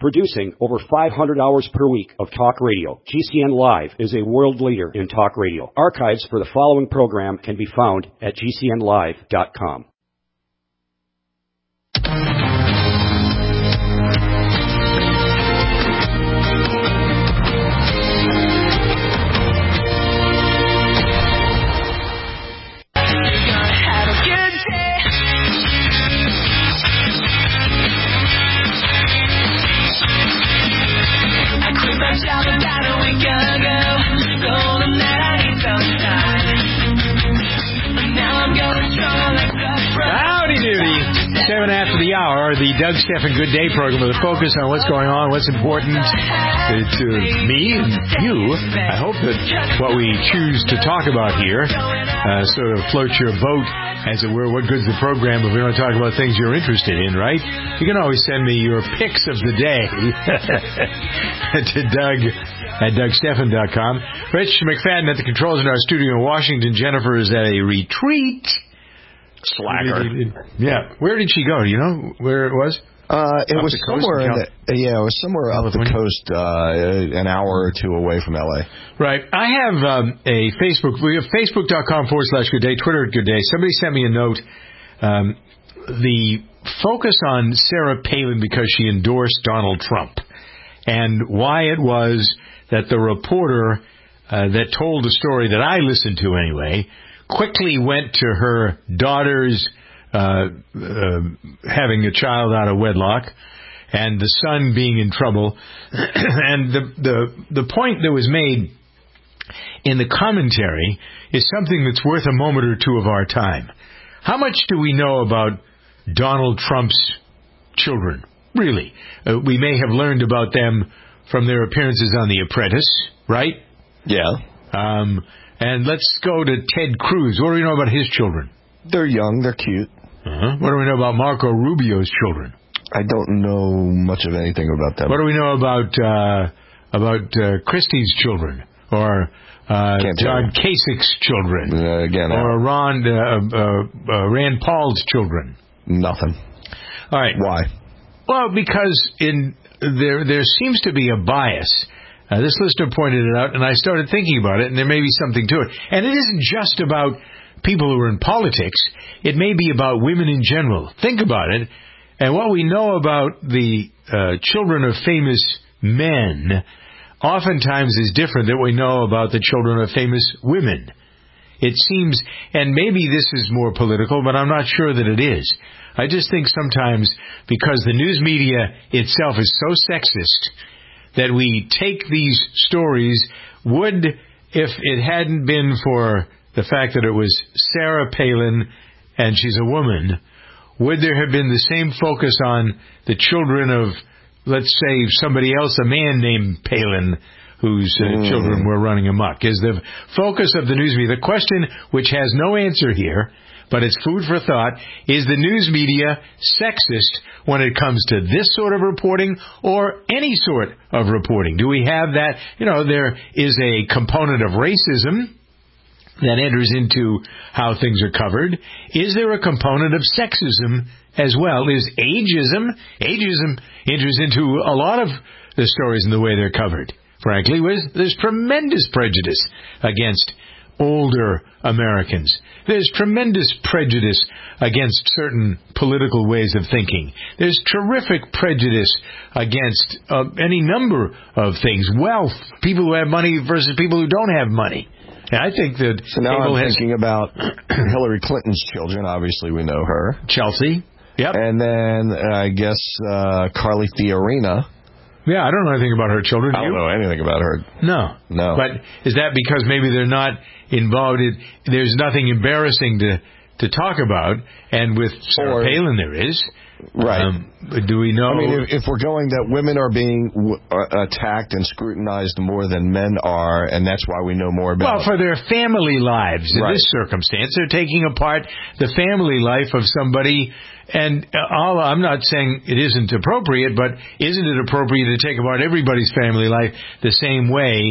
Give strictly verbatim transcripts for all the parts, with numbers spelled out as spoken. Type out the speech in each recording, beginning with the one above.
Producing over five hundred hours per week of talk radio, G C N Live is a world leader in talk radio. Archives for the following program can be found at G C N live dot com. Seven after the hour, the Doug Stephan Good Day program with a focus on what's going on, what's important to me and you. I hope that what we choose to talk about here uh, sort of floats your boat, as it were. What good's the program if we don't talk about things you're interested in, right? You can always send me your picks of the day to Doug at Doug Stephan dot com. Rich McFadden at the controls in our studio in Washington. Jennifer is at a retreat. Slacker. Yeah. Where did she go? Do you know where it was? Uh, it was somewhere in the, yeah, it was somewhere up the coast, uh, an hour or two away from L A. Right. I have um, a Facebook. We have Facebook.com forward slash Good Day, Twitter at Good Day. Somebody sent me a note. Um, the focus on Sarah Palin because she endorsed Donald Trump, and why it was that the reporter uh, that told the story that I listened to anyway quickly went to her daughter's uh, uh, having a child out of wedlock and the son being in trouble. And the, the the point that was made in the commentary is something that's worth a moment or two of our time. How much do we know about Donald Trump's children? Really? Uh, we may have learned about them from their appearances on The Apprentice, right? Yeah. Um... And let's go to Ted Cruz. What do we know about his children? They're young. They're cute. Uh-huh. What do we know about Marco Rubio's children? I don't know much of anything about them. What do we know about uh, about uh, Christie's children? Or uh, John Kasich's children? Uh, again, or Ron, uh, uh, uh, Rand Paul's children? Nothing. All right. Why? Well, because in there there seems to be a bias. Uh, this listener pointed it out, and I started thinking about it, and there may be something to it. And it isn't just about people who are in politics. It may be about women in general. Think about it. And what we know about the uh, children of famous men oftentimes is different than what we know about the children of famous women. It seems, and maybe this is more political, but I'm not sure that it is. I just think sometimes because the news media itself is so sexist that we take these stories, would, if it hadn't been for the fact that it was Sarah Palin and she's a woman, would there have been the same focus on the children of, let's say, somebody else, a man named Palin, whose uh, mm. children were running amok? Is the focus of the news media, the question which has no answer here, but it's food for thought, is the news media sexist when it comes to this sort of reporting or any sort of reporting? Do we have that? You know, there is a component of racism that enters into how things are covered. Is there a component of sexism as well? Is ageism? Ageism enters into a lot of the stories and the way they're covered. Frankly, there's tremendous prejudice against older Americans. There's tremendous prejudice against certain political ways of thinking. There's terrific prejudice against uh, any number of things. Wealth, people who have money versus people who don't have money. And I think that... So now I'm has, thinking about Hillary Clinton's children. Obviously, we know her. Chelsea. Yep. And then, uh, I guess, uh, Carly Fiorina. Yeah, I don't know anything about her children. I don't you? know anything about her. No. No. But is that because maybe they're not involved in... There's nothing embarrassing to, to talk about, and with Sarah or, Palin there is. Right. Um, do we know... I mean, if, if we're going that women are being w- uh, attacked and scrutinized more than men are, and that's why we know more about... Well, for their family lives in right. this circumstance. They're taking apart the family life of somebody... And all, I'm not saying it isn't appropriate, but isn't it appropriate to take apart everybody's family life the same way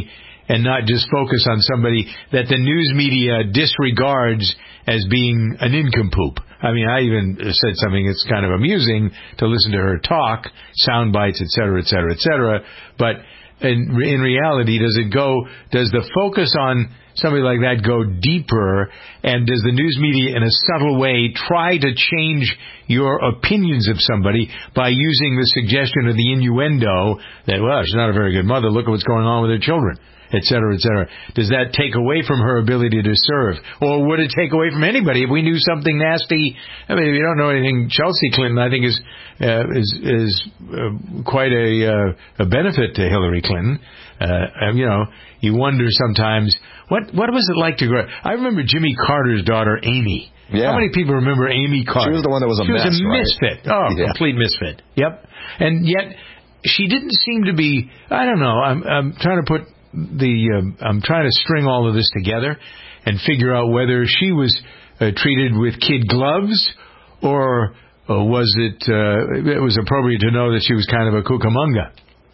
and not just focus on somebody that the news media disregards as being a nincompoop. I mean, I even said something that's kind of amusing to listen to her talk, sound bites, et cetera, et cetera, et cetera. But in, in reality, does it go, does the focus on somebody like that go deeper, and does the news media in a subtle way try to change your opinions of somebody by using the suggestion or the innuendo that, well, she's not a very good mother, look at what's going on with her children, et cetera, et cetera. Does that take away from her ability to serve? Or would it take away from anybody if we knew something nasty? I mean, if you don't know anything, Chelsea Clinton, I think, is uh, is is uh, quite a, uh, a benefit to Hillary Clinton. Uh, you know, you wonder sometimes, what what was it like to grow up? I remember Jimmy Carter's daughter, Amy. Yeah. How many people remember Amy Carter? She was the one that was a she mess, was a right? misfit. Oh, yeah. complete misfit. Yep. And yet, she didn't seem to be, I don't know, I'm, I'm trying to put the, uh, I'm trying to string all of this together and figure out whether she was uh, treated with kid gloves, or uh, was it, uh, it was appropriate to know that she was kind of a cucamonga.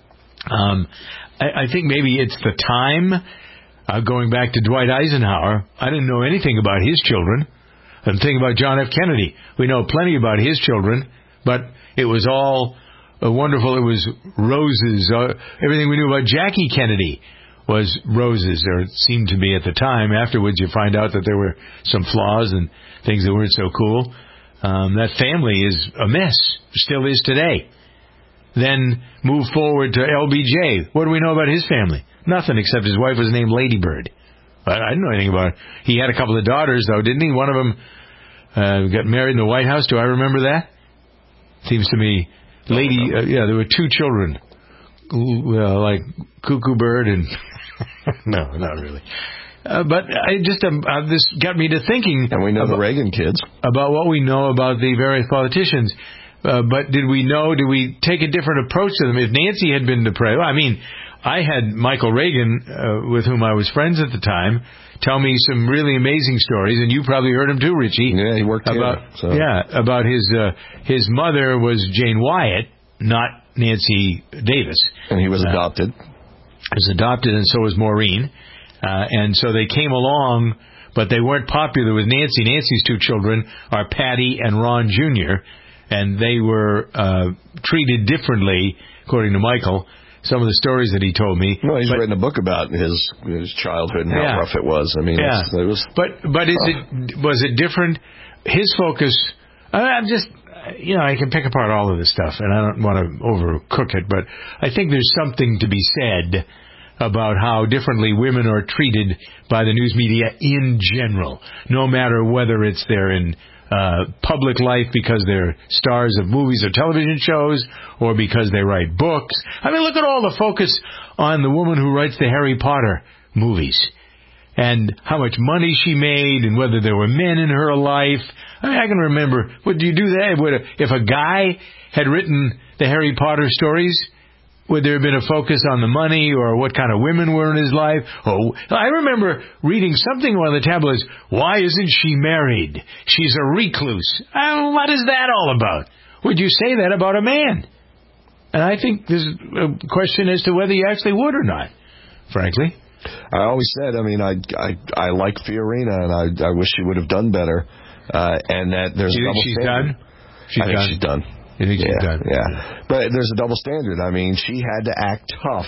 Um, I, I think maybe it's the time, uh, going back to Dwight Eisenhower. I didn't know anything about his children. And think about John F. Kennedy. We know plenty about his children, but it was all uh, wonderful. It was roses. Uh, everything we knew about Jackie Kennedy was roses, or it seemed to be at the time. Afterwards, you find out that there were some flaws and things that weren't so cool. Um, that family is a mess, still is today. Then move forward to L B J. What do we know about his family? Nothing, except his wife was named Lady Bird. I didn't know anything about it. He had a couple of daughters, though, didn't he? One of them uh, got married in the White House. Do I remember that? Seems to me, Lady, uh, yeah, there were two children, uh, like Cuckoo Bird and no, not really. Uh, but I just um, uh, this got me to thinking. And we know about, the Reagan kids about what we know about the various politicians. Uh, but did we know? Did we take a different approach to them? If Nancy had been depraved, well, I mean. I had Michael Reagan, uh, with whom I was friends at the time, tell me some really amazing stories, and you probably heard him too, Richie. Yeah, he worked about here, so. yeah about his uh, his mother was Jane Wyatt, not Nancy Davis, and he was uh, adopted. Was adopted, and so was Maureen, uh, and so they came along, but they weren't popular with Nancy. Nancy's two children are Patty and Ron Junior, and they were uh, treated differently, according to Michael. Some of the stories that he told me. No, he's but, written a book about his his childhood and how yeah, rough it was. I mean, yeah. it's, it was. But but is it was it different? His focus. I'm just you know I can pick apart all of this stuff, and I don't want to overcook it, but I think there's something to be said about how differently women are treated by the news media in general, no matter whether it's they're in Uh, public life because they're stars of movies or television shows, or because they write books. I mean, look at all the focus on the woman who writes the Harry Potter movies and how much money she made and whether there were men in her life. I mean, I can remember, would you do that? Would a, if a guy had written the Harry Potter stories, would there have been a focus on the money or what kind of women were in his life? Oh, I remember reading something on the tabloids. Why isn't she married? She's a recluse. Oh, what is that all about? Would you say that about a man? And I think there's a question as to whether you actually would or not, frankly. I always said, I mean, I I, I like Fiorina, and I I wish she would have done better. Uh, and that there's you a double think she's standard. done? She's I think done. she's done. You think yeah, she's done? Yeah. But there's a double standard. I mean, she had to act tough.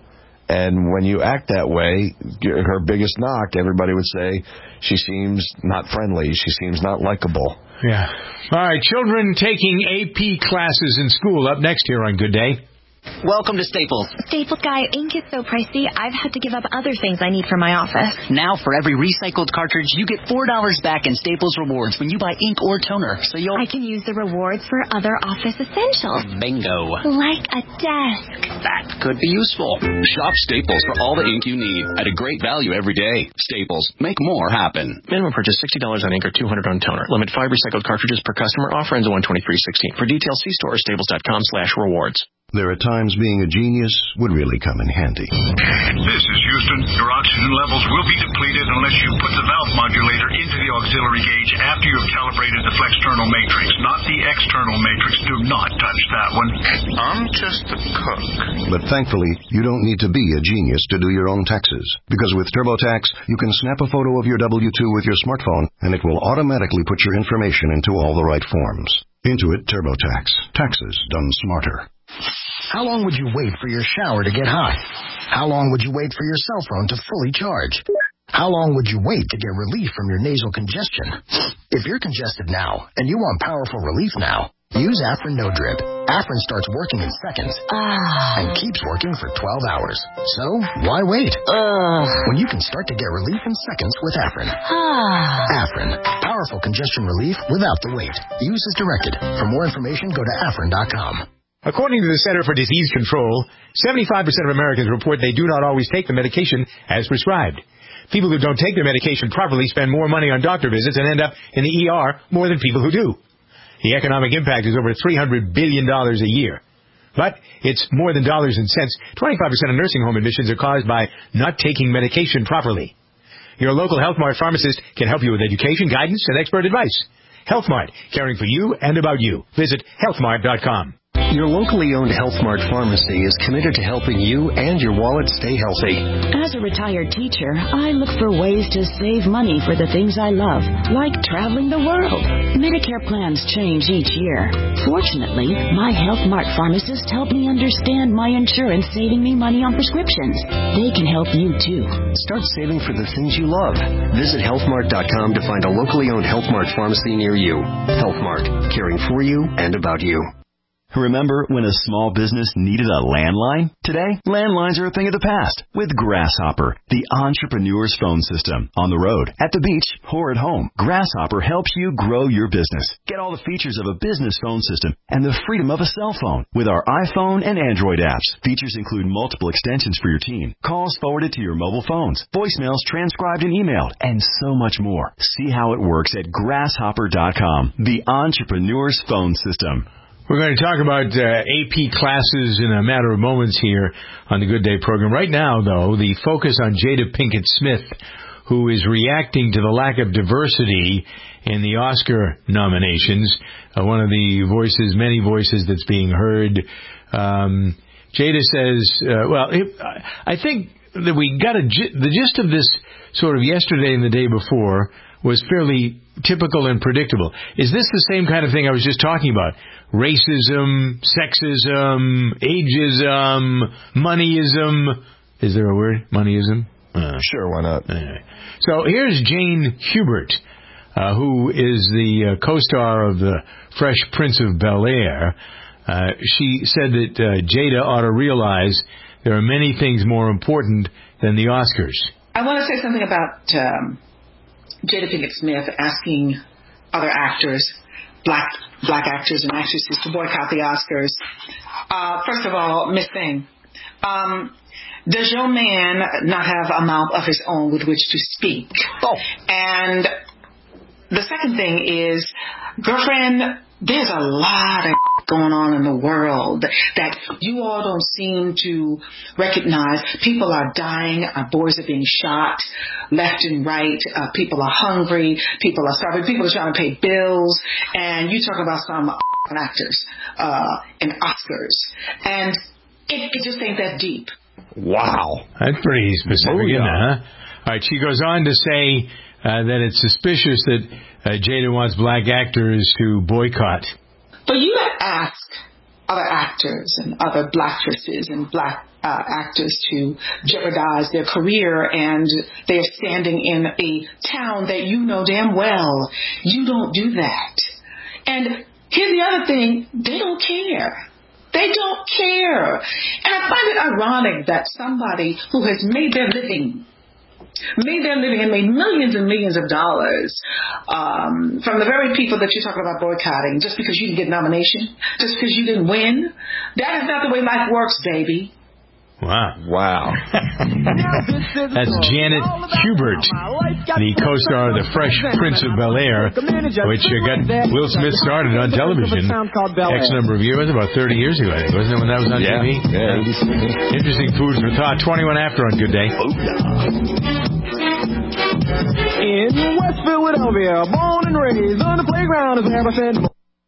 And when you act that way, her biggest knock, everybody would say, she seems not friendly. She seems not likable. Yeah. All right, children taking A P classes in school up next here on Good Day. Welcome to Staples. Staples guy, ink is so pricey, I've had to give up other things I need for my office. Now, for every recycled cartridge, you get four dollars back in Staples Rewards when you buy ink or toner. So you'll... I can use the rewards for other office essentials. Bingo. Like a desk. That could be useful. Shop Staples for all the ink you need at a great value every day. Staples. Make more happen. Minimum purchase sixty dollars on ink or two hundred dollars on toner. Limit five recycled cartridges per customer. Offer ends on one twenty-three sixteen. For details, see store or staples dot com slash rewards. there are times being a genius would really come in handy. This is Houston. Your oxygen levels will be depleted unless you put the valve modulator into the auxiliary gauge after you have calibrated the flexternal matrix, not the external matrix. Do not touch that one. I'm just a cook. But thankfully, you don't need to be a genius to do your own taxes. Because with TurboTax, you can snap a photo of your W two with your smartphone, and it will automatically put your information into all the right forms. Intuit TurboTax. Taxes done smarter. How long would you wait for your shower to get hot? How long would you wait for your cell phone to fully charge? How long would you wait to get relief from your nasal congestion? If you're congested now and you want powerful relief now, use Afrin No Drip. Afrin starts working in seconds ah. and keeps working for twelve hours. So, why wait? Uh. When you can start to get relief in seconds with Afrin. Ah. Afrin. Powerful congestion relief without the wait. Use as directed. For more information, go to afrin dot com. According to the Center for Disease Control, seventy-five percent of Americans report they do not always take the medication as prescribed. People who don't take their medication properly spend more money on doctor visits and end up in the E R more than people who do. The economic impact is over three hundred billion dollars a year. But it's more than dollars and cents. twenty-five percent of nursing home admissions are caused by not taking medication properly. Your local Health Mart pharmacist can help you with education, guidance, and expert advice. Health Mart, caring for you and about you. Visit health mart dot com. Your locally owned Health Mart pharmacy is committed to helping you and your wallet stay healthy. As a retired teacher, I look for ways to save money for the things I love, like traveling the world. Medicare plans change each year. Fortunately, my Health Mart pharmacist helped me understand my insurance saving me money on prescriptions. They can help you, too. Start saving for the things you love. Visit health mart dot com to find a locally owned Health Mart pharmacy near you. Health Mart, caring for you and about you. Remember when a small business needed a landline? Today, landlines are a thing of the past with Grasshopper, the entrepreneur's phone system. On the road, at the beach, or at home, Grasshopper helps you grow your business. Get all the features of a business phone system and the freedom of a cell phone with our iPhone and Android apps. Features include multiple extensions for your team, calls forwarded to your mobile phones, voicemails transcribed and emailed, and so much more. See how it works at grasshopper dot com, the entrepreneur's phone system. We're going to talk about uh, A P classes in a matter of moments here on the Good Day program. Right now, though, the focus on Jada Pinkett Smith, who is reacting to the lack of diversity in the Oscar nominations. Uh, one of the voices, many voices that's being heard. Um, Jada says, uh, well, it, I think that we got a, the gist of this sort of yesterday and the day before was fairly typical and predictable. Is this the same kind of thing I was just talking about? Racism, sexism, ageism, moneyism. Is there a word? Moneyism? Uh, sure, why not? Anyway. So here's Jane Hubert, uh, who is the uh, co-star of the Fresh Prince of Bel-Air. Uh, she said that uh, Jada ought to realize there are many things more important than the Oscars. I want to say something about um, Jada Pinkett Smith asking other actors, black black actors and actresses, to boycott the Oscars. Uh, first of all, Miss Thing, um, does your man not have a mouth of his own with which to speak? Oh. And the second thing is, girlfriend, there's a lot of going on in the world that you all don't seem to recognize. People are dying. Uh, boys are being shot left and right. Uh, people are hungry. People are starving. People are trying to pay bills. And you talk about some actors uh, and Oscars. And it, it just ain't that deep. Wow. That's pretty specific, oh, yeah. isn't it, huh? All right, she goes on to say uh, that it's suspicious that uh, Jada wants black actors to boycott. But you ask other actors and other black actresses and black uh, actors to jeopardize their career, and they're standing in a town that you know damn well. You don't do that. And here's the other thing, they don't care. They don't care. And I find it ironic that somebody who has made their living made their living and made millions and millions of dollars um, from the very people that you're talking about boycotting, just because you didn't get a nomination, just because you didn't win. That is not the way life works, baby. Wow. Wow. That's Janet Hubert, the co-star of The Fresh Prince of Bel-Air, which uh, got Will Smith started on television X number of years, about thirty years ago, I think, wasn't it, when that was on yeah. T V? Yeah. Interesting food for thought. twenty-one after on Good Day. In West Philadelphia, born and raised on the playground, as Hammer said.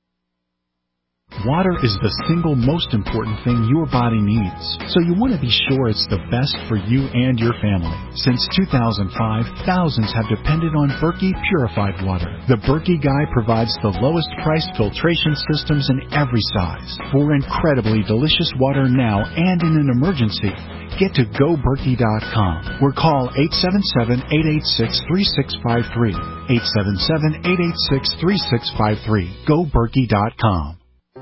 Water is the single most important thing your body needs, so you want to be sure it's the best for you and your family. Since two thousand five, thousands have depended on Berkey purified water. The Berkey Guy provides the lowest priced filtration systems in every size. For incredibly delicious water now and in an emergency, get to go berkey dot com or call eight seven seven, eight eight six, three six five three. eight seven seven, eight eight six, three six five three. go berkey dot com.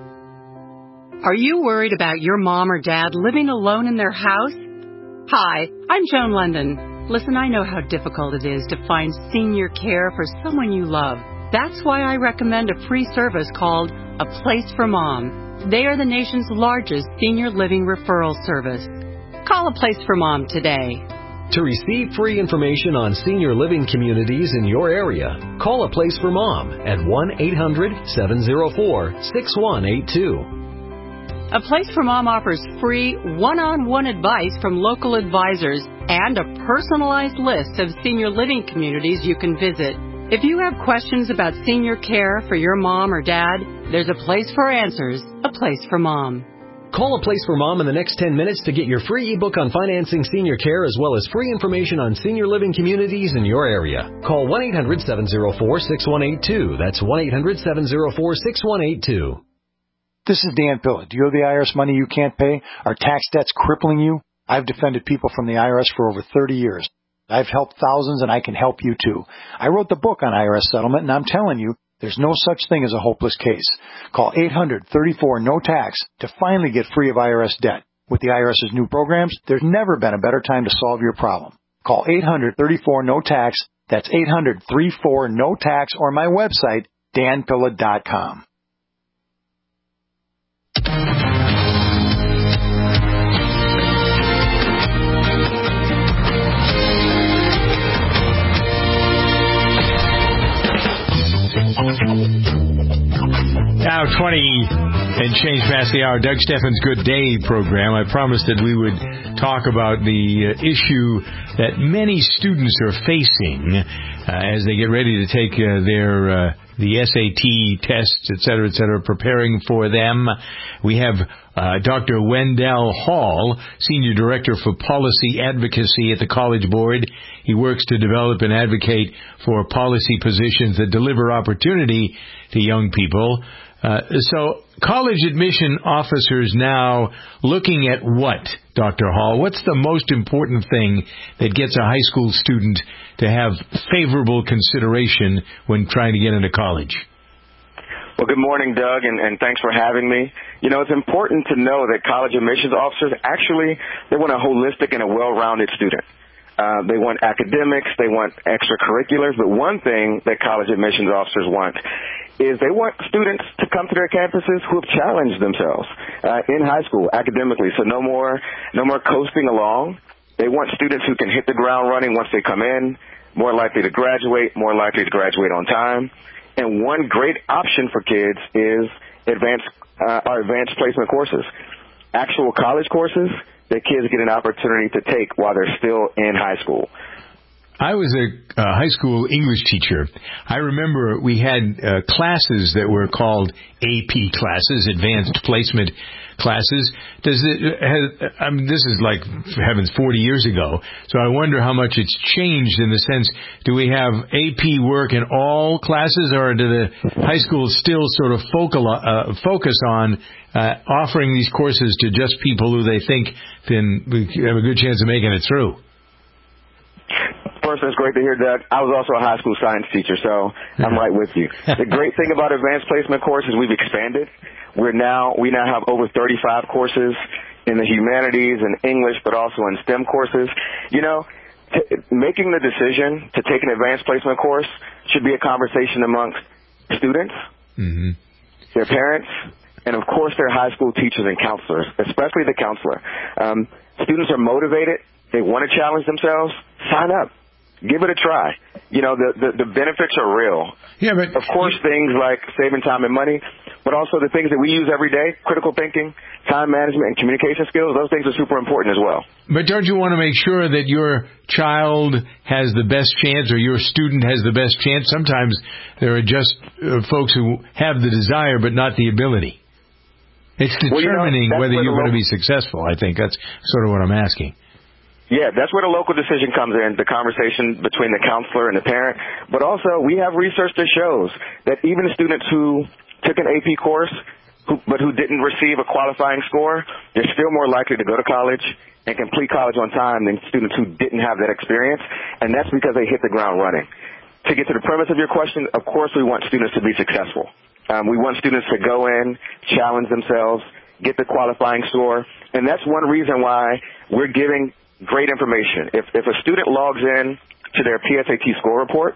Are you worried about your mom or dad living alone in their house? Hi, I'm Joan London. Listen, I know how difficult it is to find senior care for someone you love. That's why I recommend a free service called A Place for Mom. They are the nation's largest senior living referral service. Call A Place for Mom today. To receive free information on senior living communities in your area, call A Place for Mom at one eight hundred, seven oh four, six one eight two. A Place for Mom offers free one-on-one advice from local advisors and a personalized list of senior living communities you can visit. If you have questions about senior care for your mom or dad, there's a place for answers, A Place for Mom. Call A Place for Mom in the next ten minutes to get your free ebook on financing senior care as well as free information on senior living communities in your area. Call one eight hundred, seven oh four, six one eight two. That's one eight hundred, seven oh four, six one eight two. This is Dan Pilla. Do you owe the I R S money you can't pay? Are tax debts crippling you? I've defended people from the I R S for over thirty years. I've helped thousands, and I can help you too. I wrote the book on I R S settlement, and I'm telling you, there's no such thing as a hopeless case. Call eight hundred, thirty-four, no tax to finally get free of I R S debt. With the IRS's new programs, there's never been a better time to solve your problem. Call eight hundred, thirty-four, no tax. That's eight hundred, thirty-four, no tax, or my website, dan pilla dot com. Now twenty and change past the hour. Doug Steffens' Good Day program. I promised that we would talk about the uh, issue that many students are facing uh, as they get ready to take uh, their uh, the S A T tests, et cetera, et cetera, preparing for them. We have uh, Doctor Wendell Hall, Senior Director for Policy Advocacy at the College Board. He works to develop and advocate for policy positions that deliver opportunity to young people. Uh, so college admission officers now looking at what, Doctor Hall? What's the most important thing that gets a high school student to have favorable consideration when trying to get into college? Well, good morning, Doug, and, and thanks for having me. You know, it's important to know that college admissions officers actually, they want a holistic and a well-rounded student. Uh, they want academics, they want extracurriculars, but one thing that college admissions officers want is they want students to come to their campuses who have challenged themselves uh, in high school academically. So no more, no more coasting along. They want students who can hit the ground running once they come in, more likely to graduate, more likely to graduate on time. And one great option for kids is advanced, uh, our advanced placement courses, actual college courses that kids get an opportunity to take while they're still in high school. I was a uh, high school English teacher. I remember we had uh, classes that were called A P classes, Advanced Placement classes. Does it? Has, I mean, this is like, for heavens, forty years ago. So I wonder how much it's changed in the sense, do we have A P work in all classes, or do the high schools still sort of focal, uh, focus on uh, offering these courses to just people who they think can have a good chance of making it through? First, it's great to hear, Doug. I was also a high school science teacher, so I'm right with you. The great thing about advanced placement courses, we've expanded. We're now, we now have over thirty-five courses in the humanities and English, but also in STEM courses. You know, t- making the decision to take an advanced placement course should be a conversation amongst students, mm-hmm. their parents, and, of course, their high school teachers and counselors, especially the counselor. Um, students are motivated, they want to challenge themselves, sign up. Give it a try. You know, the, the, the benefits are real. Yeah, but of course, things like saving time and money, but also the things that we use every day, critical thinking, time management, and communication skills, those things are super important as well. But don't you want to make sure that your child has the best chance or your student has the best chance? Sometimes there are just uh, folks who have the desire but not the ability. It's determining well, you know, whether you're going local... to be successful, I think. That's sort of what I'm asking. Yeah, that's where the local decision comes in, the conversation between the counselor and the parent. But also, we have research that shows that even students who took an A P course who, but who didn't receive a qualifying score, they're still more likely to go to college and complete college on time than students who didn't have that experience, and that's because they hit the ground running. To get to the premise of your question, of course we want students to be successful. Um, we want students to go in, challenge themselves, get the qualifying score, and that's one reason why we're giving great information. If, if a student logs in to their P S A T score report,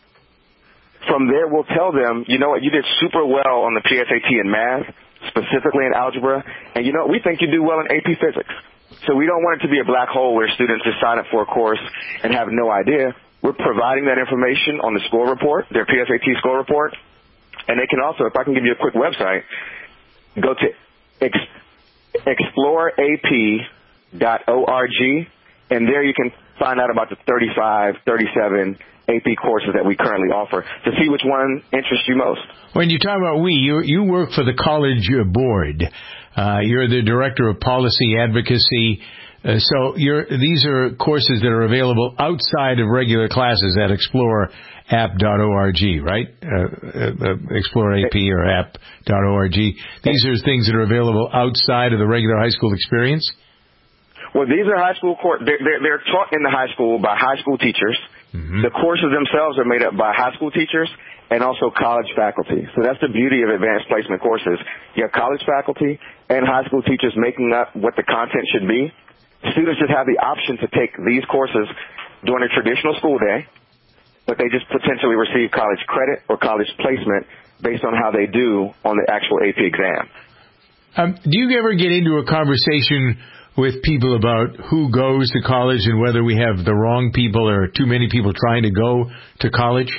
from there we'll tell them, you know what, you did super well on the P S A T in math, specifically in algebra, and you know what, we think you do well in A P physics. So we don't want it to be a black hole where students just sign up for a course and have no idea. We're providing that information on the score report, their P S A T score report, and they can also, if I can give you a quick website, go to ex- explore A P dot org, and there you can find out about the thirty-five, thirty-seven A P courses that we currently offer to see which one interests you most. When you talk about we, you, you work for the College Board. Uh, you're the Director of Policy Advocacy. Uh, so you're, these are courses that are available outside of regular classes at explore app dot org, right? Uh, uh, Explore A P or app dot org. These are things that are available outside of the regular high school experience? Well, these are high school courses. They're, they're, they're taught in the high school by high school teachers. Mm-hmm. The courses themselves are made up by high school teachers and also college faculty. So that's the beauty of advanced placement courses. You have college faculty and high school teachers making up what the content should be. Students just have the option to take these courses during a traditional school day, but they just potentially receive college credit or college placement based on how they do on the actual A P exam. Um, do you ever get into a conversation with people about who goes to college and whether we have the wrong people or too many people trying to go to college?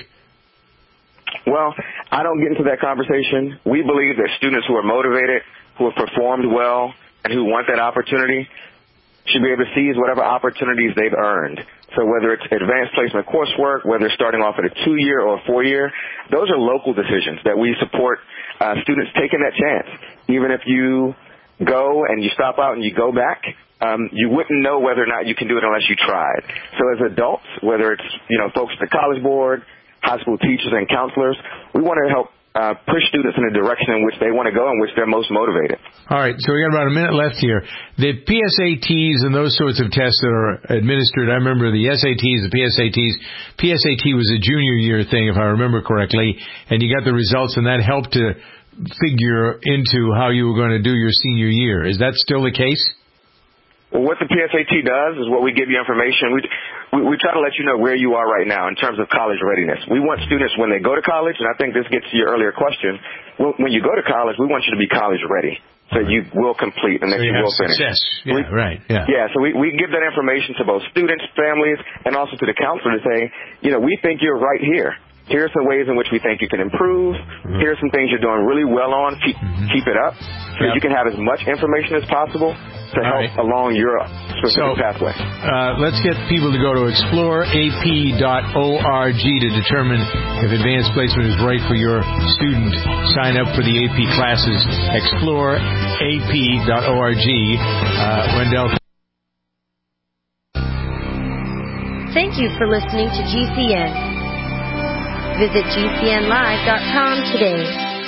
Well, I don't get into that conversation. We believe that students who are motivated, who have performed well, and who want that opportunity should be able to seize whatever opportunities they've earned. So whether it's advanced placement coursework, whether it's starting off at a two-year or a four-year, those are local decisions that we support uh, students taking that chance. Even if you go and you stop out and you go back, um, you wouldn't know whether or not you can do it unless you tried. So as adults, whether it's, you know, folks at the College Board, high school teachers and counselors, we want to help uh, push students in the direction in which they want to go and which they're most motivated. All right, so we got about a minute left here. The P S A Ts and those sorts of tests that are administered, I remember the S A Ts, the P S A Ts. P S A T was a junior year thing, if I remember correctly, and you got the results, and that helped to figure into how you were going to do your senior year. Is that still the case? Well, what the P S A T does is what we give you information. We, we we try to let you know where you are right now in terms of college readiness. We want students when they go to college, and I think this gets to your earlier question, when, when you go to college, we want you to be college ready. So you will complete and so that you, you will finish. finish. Yeah, we, right. Yeah. Yeah, so we, we give that information to both students, families, and also to the counselor to say, you know, we think you're right here. Here are some ways in which we think you can improve. Mm-hmm. Here are some things you're doing really well on. Keep, mm-hmm. keep it up so yep. that you can have as much information as possible to All help right. along your specific so, pathway. Uh, let's get people to go to explore A P dot org to determine if advanced placement is right for your student. Sign up for the A P classes. explore A P dot org. Uh, Wendell. Thank you for listening to G C N. Visit G C N live dot com today.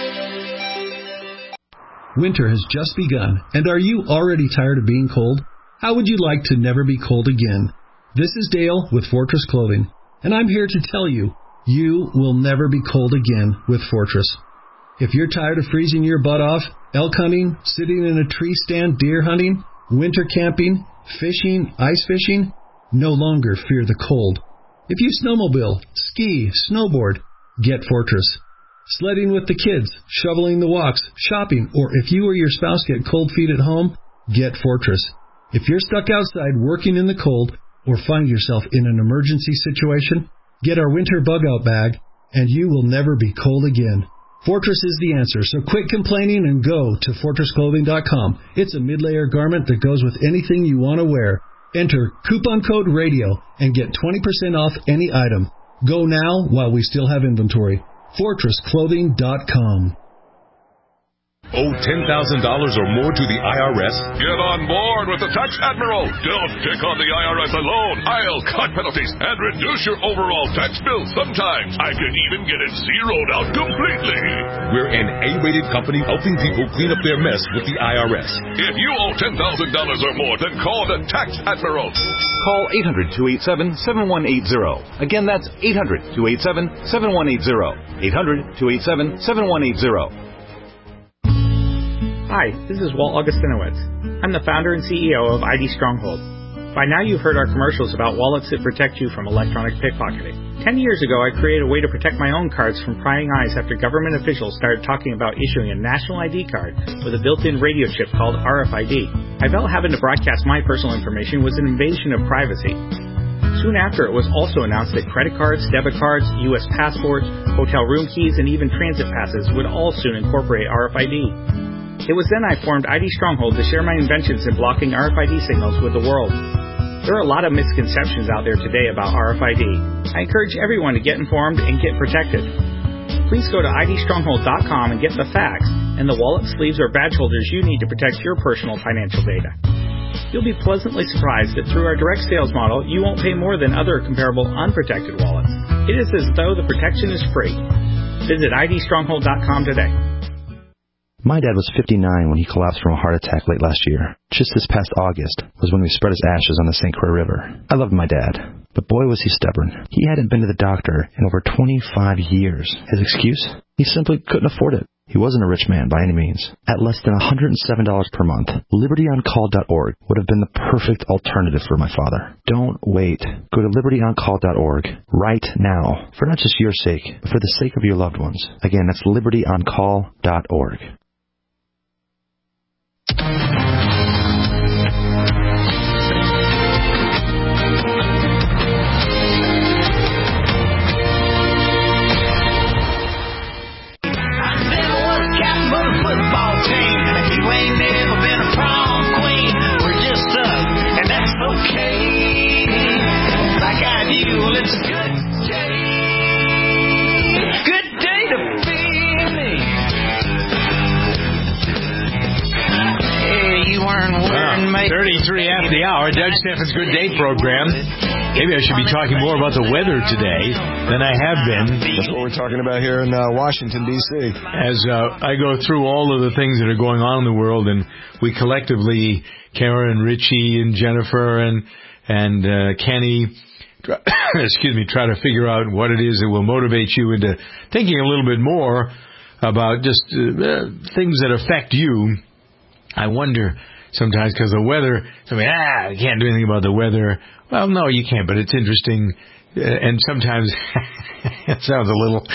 Winter has just begun, and are you already tired of being cold? How would you like to never be cold again? This is Dale with Fortress Clothing, and I'm here to tell you, you will never be cold again with Fortress. If you're tired of freezing your butt off, elk hunting, sitting in a tree stand deer hunting, winter camping, fishing, ice fishing, no longer fear the cold. If you snowmobile, ski, snowboard, get Fortress. Sledding with the kids, shoveling the walks, shopping, or if you or your spouse get cold feet at home, get Fortress. If you're stuck outside working in the cold or find yourself in an emergency situation, get our winter bug-out bag, and you will never be cold again. Fortress is the answer, so quit complaining and go to fortress clothing dot com. It's a mid-layer garment that goes with anything you want to wear. Enter coupon code RADIO and get twenty percent off any item. Go now while we still have inventory. fortress clothing dot com. Owe ten thousand dollars or more to the I R S? Get on board with the Tax Admiral. Don't pick on the I R S alone. I'll cut penalties and reduce your overall tax bill. Sometimes I can even get it zeroed out completely. We're an A-rated company helping people clean up their mess with the I R S. If you owe ten thousand dollars or more, then call the Tax Admiral. Call eight hundred, two eight seven, seven one eight zero. Again, that's eight hundred, two eight seven, seven one eight zero. eight hundred, two eight seven, seven one eight zero. Hi, this is Walt Augustinowitz. I'm the founder and C E O of I D Stronghold. By now you've heard our commercials about wallets that protect you from electronic pickpocketing. Ten years ago I created a way to protect my own cards from prying eyes after government officials started talking about issuing a national I D card with a built-in radio chip called R F I D. I felt having to broadcast my personal information was an invasion of privacy. Soon after, it was also announced that credit cards, debit cards, U S passports, hotel room keys, and even transit passes would all soon incorporate R F I D. It was then I formed I D Stronghold to share my inventions in blocking R F I D signals with the world. There are a lot of misconceptions out there today about R F I D. I encourage everyone to get informed and get protected. Please go to I D stronghold dot com and get the facts and the wallet sleeves or badge holders you need to protect your personal financial data. You'll be pleasantly surprised that through our direct sales model, you won't pay more than other comparable unprotected wallets. It is as though the protection is free. Visit I D stronghold dot com today. My dad was fifty-nine when he collapsed from a heart attack late last year. Just this past August was when we spread his ashes on the Saint Croix River. I loved my dad, but boy was he stubborn. He hadn't been to the doctor in over twenty-five years. His excuse? He simply couldn't afford it. He wasn't a rich man by any means. At less than one hundred seven dollars per month, liberty on call dot org would have been the perfect alternative for my father. Don't wait. Go to liberty on call dot org right now, for not just your sake, but for the sake of your loved ones. Again, that's liberty on call dot org. thirty-three after the hour, Doug Steffen's Good Day program. Maybe I should be talking more about the weather today than I have been. That's what we're talking about here in uh, Washington, D C As uh, I go through all of the things that are going on in the world, and we collectively, Karen and Richie and Jennifer and, and uh, Kenny, try, excuse me, try to figure out what it is that will motivate you into thinking a little bit more about just uh, things that affect you. I wonder sometimes, because the weather, somebody, ah, I can't do anything about the weather. Well, no, you can't, but it's interesting. Uh, and sometimes it sounds a little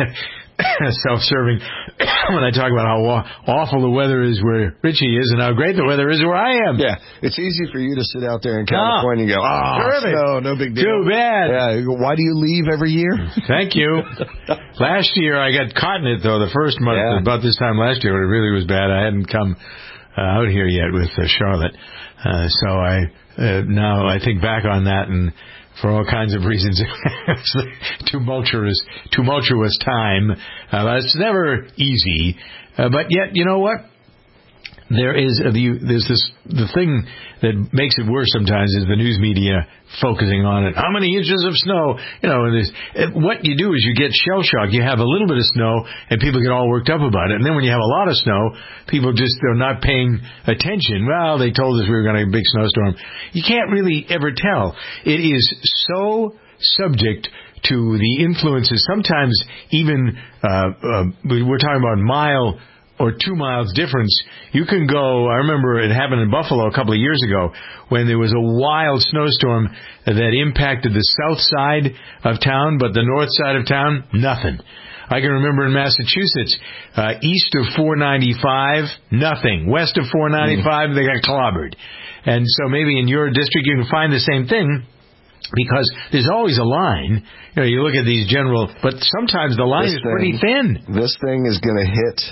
self-serving when I talk about how awful the weather is where Richie is and how great the weather is where I am. Yeah, it's easy for you to sit out there in California and go, oh, terrific. No, no big deal. Too bad. Yeah, why do you leave every year? Thank you. Last year I got caught in it, though, the first month, yeah. about this time last year, when it really was bad. I hadn't come Uh, out here yet with uh, Charlotte. Uh, so I uh, now I think back on that, and for all kinds of reasons, it's a tumultuous, tumultuous time. Uh, it's never easy, uh, but yet, you know what? There is uh, the, there's this the thing that makes it worse sometimes is the news media focusing on it. How many inches of snow? You know, and there's, what you do is you get shell shock. You have a little bit of snow, and people get all worked up about it. And then when you have a lot of snow, people just are not paying attention. Well, they told us we were going to have a big snowstorm. You can't really ever tell. It is so subject to the influences. Sometimes even uh, uh, we're talking about mile or two miles difference. You can go, I remember it happened in Buffalo a couple of years ago when there was a wild snowstorm that impacted the south side of town, but the north side of town, nothing. I can remember in Massachusetts, uh, east of four ninety-five, nothing. West of four ninety-five, mm. they got clobbered. And so maybe in your district you can find the same thing, because there's always a line. You know, you look at these general, but sometimes the line this is thing, pretty thin. This thing is going to hit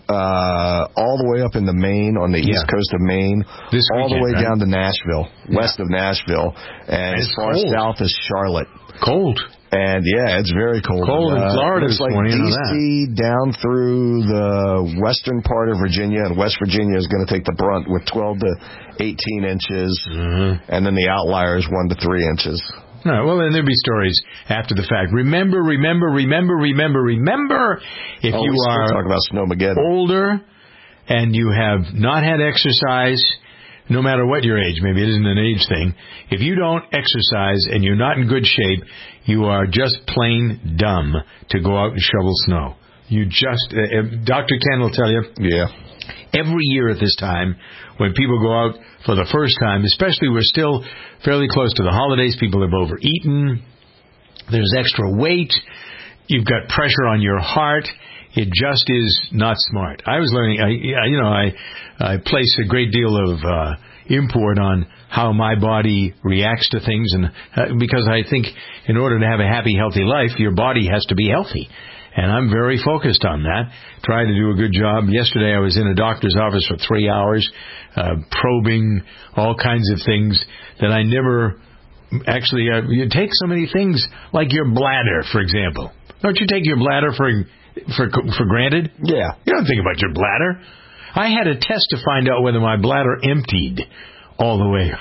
uh, all the way up into Maine, on the yeah. east coast of Maine, this all weekend, the way right? down to Nashville, yeah. west of Nashville, and it's as far cold. south as Charlotte. Cold. And, yeah, it's very cold. Cold in uh, Florida it's this like morning, D you know C that. down through the western part of Virginia, and West Virginia is going to take the brunt with twelve to eighteen inches, mm-hmm. and then the outliers one to three inches. All right, well, then there'll be stories after the fact. Remember, remember, remember, remember, remember, if oh, you we are talk about Snowmageddon. older and you have not had exercise, no matter what your age, maybe it isn't an age thing, if you don't exercise and you're not in good shape, you are just plain dumb to go out and shovel snow. You just, uh, Doctor Ken will tell you, yeah. every year at this time, when people go out for the first time, especially we're still fairly close to the holidays, people have overeaten, there's extra weight, you've got pressure on your heart, it just is not smart. I was learning, I, you know, I, I place a great deal of uh, import on how my body reacts to things, and uh, because I think in order to have a happy, healthy life, your body has to be healthy. And I'm very focused on that, trying to do a good job. Yesterday I was in a doctor's office for three hours, uh, probing all kinds of things that I never actually, uh, you take so many things, like your bladder, for example. Don't you take your bladder for, for, for granted? Yeah. You don't think about your bladder. I had a test to find out whether my bladder emptied all the way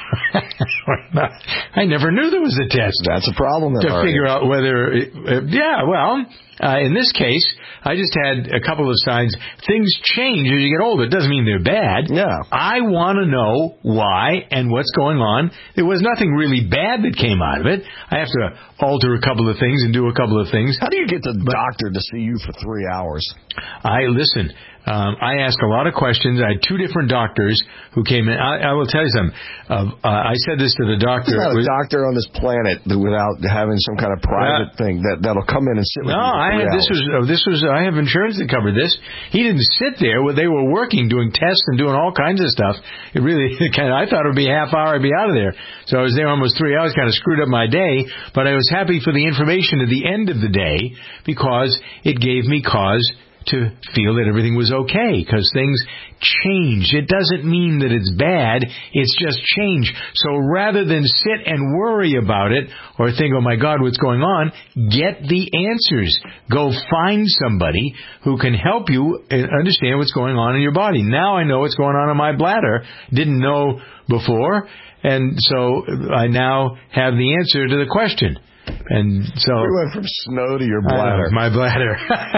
or not. I never knew there was a test. That's a problem. To already. figure out whether, it, uh, yeah, well, uh, in this case, I just had a couple of signs. Things change as you get older. It doesn't mean they're bad. Yeah. I want to know why and what's going on. There was nothing really bad that came out of it. I have to alter a couple of things and do a couple of things. How do you get the but, doctor to see you for three hours? I listen. Um, I asked a lot of questions. I had two different doctors who came in. I, I will tell you something. Uh, uh, I said this to the doctor. There's not a doctor on this planet that without having some kind of private uh, thing that that'll come in and sit with no, you. No, I had this was uh, this was I have insurance that covered this. He didn't sit there where they were working, doing tests and doing all kinds of stuff. It really kind of, I thought it would be a half hour, I'd be out of there. So I was there almost three hours. Kind of screwed up my day, but I was happy for the information at the end of the day because it gave me cause to feel that everything was okay, because things change. It doesn't mean that it's bad, it's just change. So rather than sit and worry about it or think, oh my God, what's going on, get the answers. Go find somebody who can help you understand what's going on in your body. Now I know what's going on in my bladder. Didn't know before, and so I now have the answer to the question. And so we went from snow to your bladder. Know, my bladder.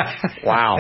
Wow.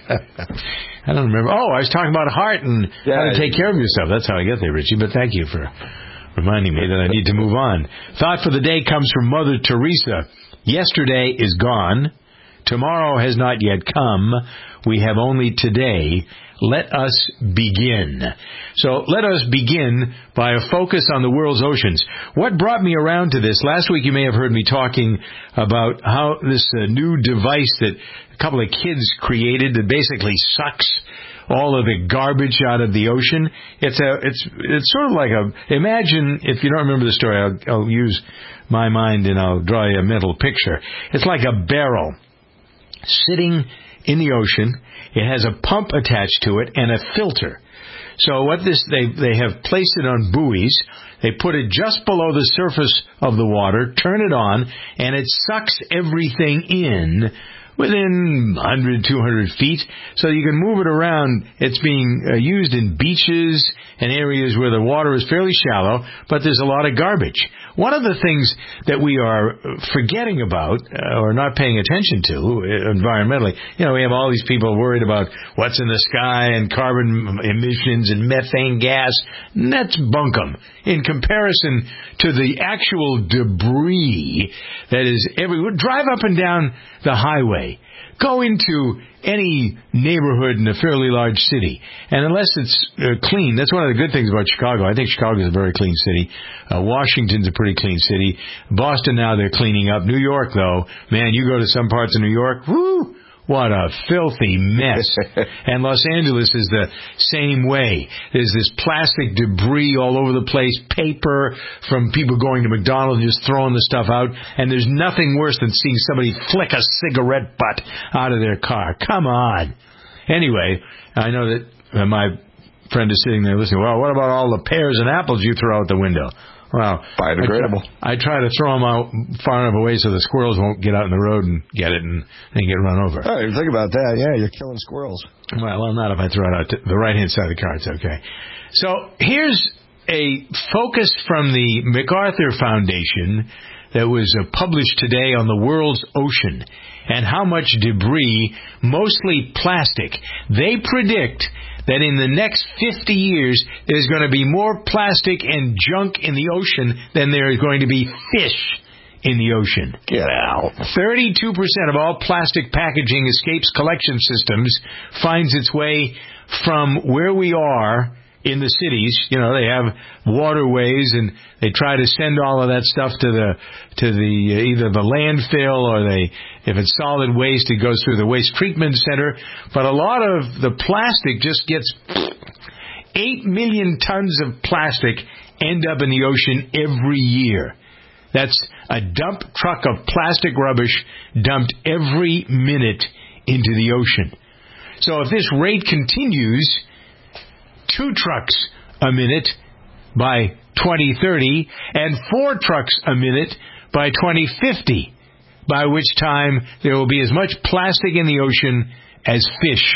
I don't remember. Oh, I was talking about heart and yeah, how to take care of yourself. That's how I get there, Richie. But thank you for reminding me that I need to move on. Thought for the day comes from Mother Teresa. Yesterday is gone. Tomorrow has not yet come. We have only today. Let us begin. So let us begin by a focus on the world's oceans. What brought me around to this? Last week you may have heard me talking about how this uh, new device that a couple of kids created that basically sucks all of the garbage out of the ocean. It's a, it's, it's sort of like a, imagine, if you don't remember the story, I'll, I'll use my mind and I'll draw you a mental picture. It's like a barrel sitting in the ocean. It has a pump attached to it and a filter. So what this, they, they have placed it on buoys. They put it just below the surface of the water, turn it on, and it sucks everything in within one hundred, two hundred feet, so you can move it around. It's being uh, used in beaches and areas where the water is fairly shallow, but there's a lot of garbage. One of the things that we are forgetting about uh, or not paying attention to uh, environmentally, you know, we have all these people worried about what's in the sky and carbon emissions and methane gas. And that's bunkum in comparison to the actual debris that is everywhere. Drive up and down the highway. Go into any neighborhood in a fairly large city, and unless it's uh, clean, that's one of the good things about Chicago. I think Chicago is a very clean city. Uh, Washington's a pretty clean city. Boston, now they're cleaning up. New York, though, man, you go to some parts of New York, whoo, What a filthy mess. And Los Angeles is the same way. There's this plastic debris all over the place, paper from people going to McDonald's and just throwing the stuff out. And there's nothing worse than seeing somebody flick a cigarette butt out of their car. Come on. Anyway, I know that uh, my friend is sitting there listening. Well, what about all the pears and apples you throw out the window? Well, biodegradable. I try, I try to throw them out far enough away so the squirrels won't get out in the road and get it and, and get run over. Oh, you think about that. Yeah, you're killing squirrels. Well, well, not if I throw it out to the right-hand side of the car. It's okay. So here's a focus from the MacArthur Foundation that was uh, published today on the world's ocean and how much debris, mostly plastic. They predict that in the next fifty years, there's going to be more plastic and junk in the ocean than there is going to be fish in the ocean. Get out. thirty-two percent of all plastic packaging escapes collection systems, finds its way from where we are in the cities. You know, they have waterways, and they try to send all of that stuff to the to the uh, either the landfill or they, if it's solid waste, it goes through the waste treatment center. But a lot of the plastic just gets eight million tons of plastic end up in the ocean every year. That's a dump truck of plastic rubbish dumped every minute into the ocean. So if this rate continues, two trucks a minute by twenty thirty and four trucks a minute by twenty fifty, by which time there will be as much plastic in the ocean as fish.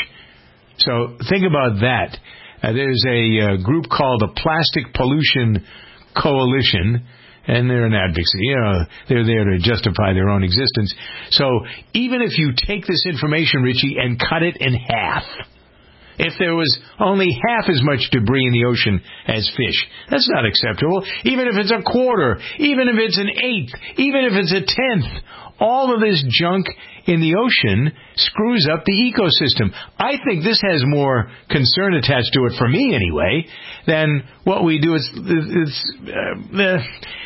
So think about that. Uh, there's a uh, group called the Plastic Pollution Coalition, and they're an advocacy. You know, they're there to justify their own existence. So even if you take this information, Richie, and cut it in half, if there was only half as much debris in the ocean as fish, that's not acceptable. Even if it's a quarter, even if it's an eighth, even if it's a tenth, all of this junk in the ocean screws up the ecosystem. I think this has more concern attached to it, for me anyway, than what we do. It's it's uh,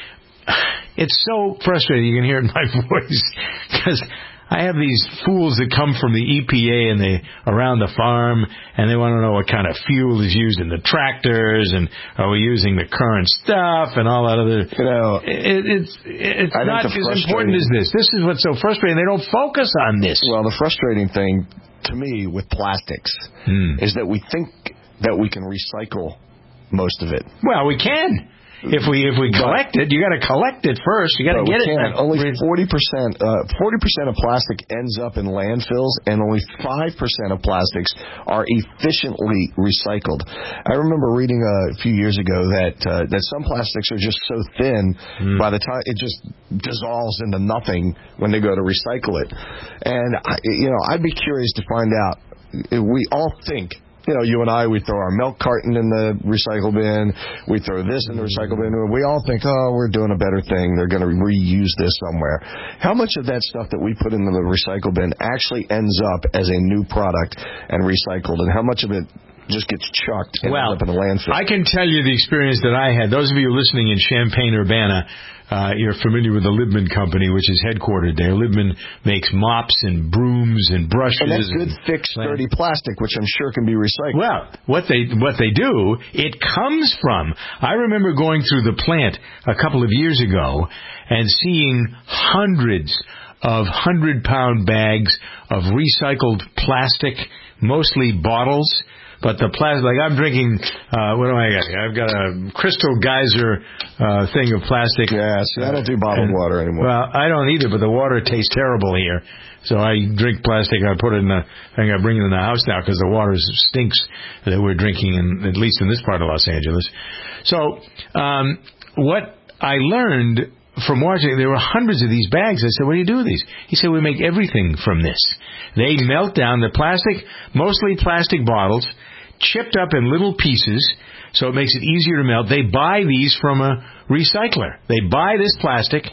it's so frustrating. You can hear it in my voice because I have these fools that come from the E P A and they around the farm, and they want to know what kind of fuel is used in the tractors, and are we using the current stuff, and all that other. You know, it, it's it's I not as important as this. This is what's so frustrating. They don't focus on this. Well, the frustrating thing to me with plastics hmm. is that we think that we can recycle most of it. Well, we can. If we if we collect it, you got to collect it first. You got to get it. Can't. Only forty percent, uh, forty percent of plastic ends up in landfills, and only five percent of plastics are efficiently recycled. I remember reading a few years ago that uh, that some plastics are just so thin, mm. by the time it just dissolves into nothing when they go to recycle it. And I, you know, I'd be curious to find out. We all think. You know, you and I, we throw our milk carton in the recycle bin. We throw this in the recycle bin. We all think, oh, we're doing a better thing. They're going to reuse this somewhere. How much of that stuff that we put into the recycle bin actually ends up as a new product and recycled? And how much of it just gets chucked and well, ends up in the landfill? I can tell you the experience that I had. Those of you listening in Champaign-Urbana, Uh, you're familiar with the Libman Company, which is headquartered there. Libman makes mops and brooms and brushes. And that's good, and thick, sturdy plastic, which I'm sure can be recycled. Well, what they what they do, it comes from. I remember going through the plant a couple of years ago and seeing hundreds of hundred-pound bags of recycled plastic, mostly bottles. But the plastic, like I'm drinking, uh, what do I got? I've got a Crystal Geyser uh, thing of plastic. Yeah, see, I don't do bottled and, water anymore. Well, I don't either, but the water tastes terrible here. So I drink plastic. I put it in the thing. I bring it in the house now because the water stinks that we're drinking, in, at least in this part of Los Angeles. So um, what I learned from watching, there were hundreds of these bags. I said, what do you do with these? He said, we make everything from this. They melt down the plastic, mostly plastic bottles, chipped up in little pieces, so it makes it easier to melt. They buy these from a recycler. They buy this plastic.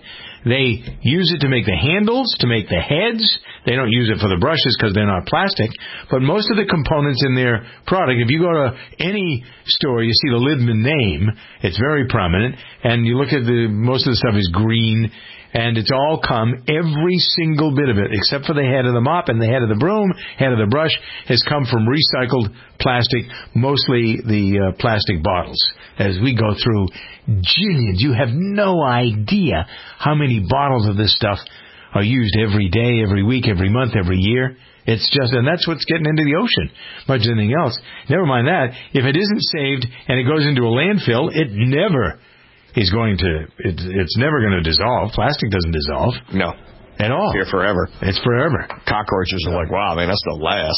They use it to make the handles, to make the heads. They don't use it for the brushes because they're not plastic. But most of the components in their product, if you go to any store, you see the Lidman name. It's very prominent. And you look at the, most of the stuff is green. And it's all come, every single bit of it, except for the head of the mop and the head of the broom, head of the brush, has come from recycled plastic, mostly the uh, plastic bottles. As we go through jillions, you have no idea how many bottles of this stuff are used every day, every week, every month, every year. It's just, and that's what's getting into the ocean, much as anything else. Never mind that. If it isn't saved and it goes into a landfill, it never is going to, it, it's never going to dissolve. Plastic doesn't dissolve. No. At all. Here forever. It's forever. Cockroaches are like, wow, man, that's the last.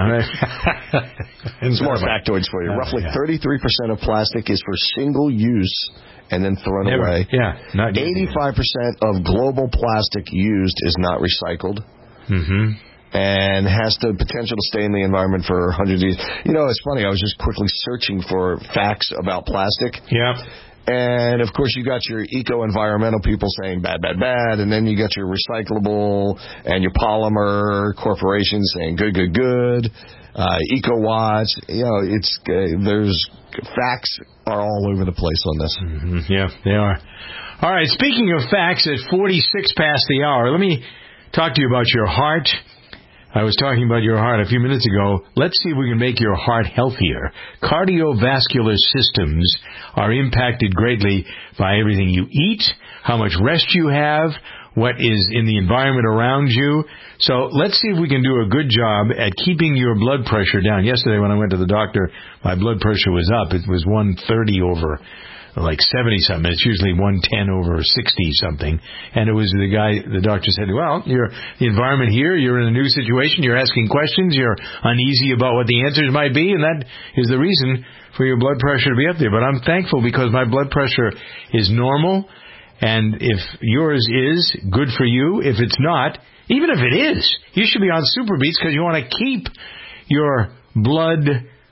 Yeah. And some more factoids for you. Uh, Roughly yeah. thirty-three percent of plastic is for single use and then thrown Never. away. Yeah. Not eighty-five percent of global plastic used is not recycled. Mm-hmm. And has the potential to stay in the environment for hundreds of years. You know, it's funny. I was just quickly searching for facts about plastic. Yeah. And, of course, you got your eco-environmental people saying bad, bad, bad. And then you got your recyclable and your polymer corporations saying good, good, good. Uh, EcoWatch. You know, it's uh, there's facts are all over the place on this. Mm-hmm. Yeah, they are. All right, speaking of facts, at forty-six past the hour, let me talk to you about your heart. I was talking about your heart a few minutes ago. Let's see if we can make your heart healthier. Cardiovascular systems are impacted greatly by everything you eat, how much rest you have, what is in the environment around you. So let's see if we can do a good job at keeping your blood pressure down. Yesterday when I went to the doctor, my blood pressure was up. It was one thirty over like seventy-something. It's usually one ten over sixty-something. And it was the guy, the doctor said, well, you're the environment here, you're in a new situation, you're asking questions, you're uneasy about what the answers might be, and that is the reason for your blood pressure to be up there. But I'm thankful because my blood pressure is normal, and if yours is, good for you. If it's not, even if it is, you should be on Super Beats because you want to keep your blood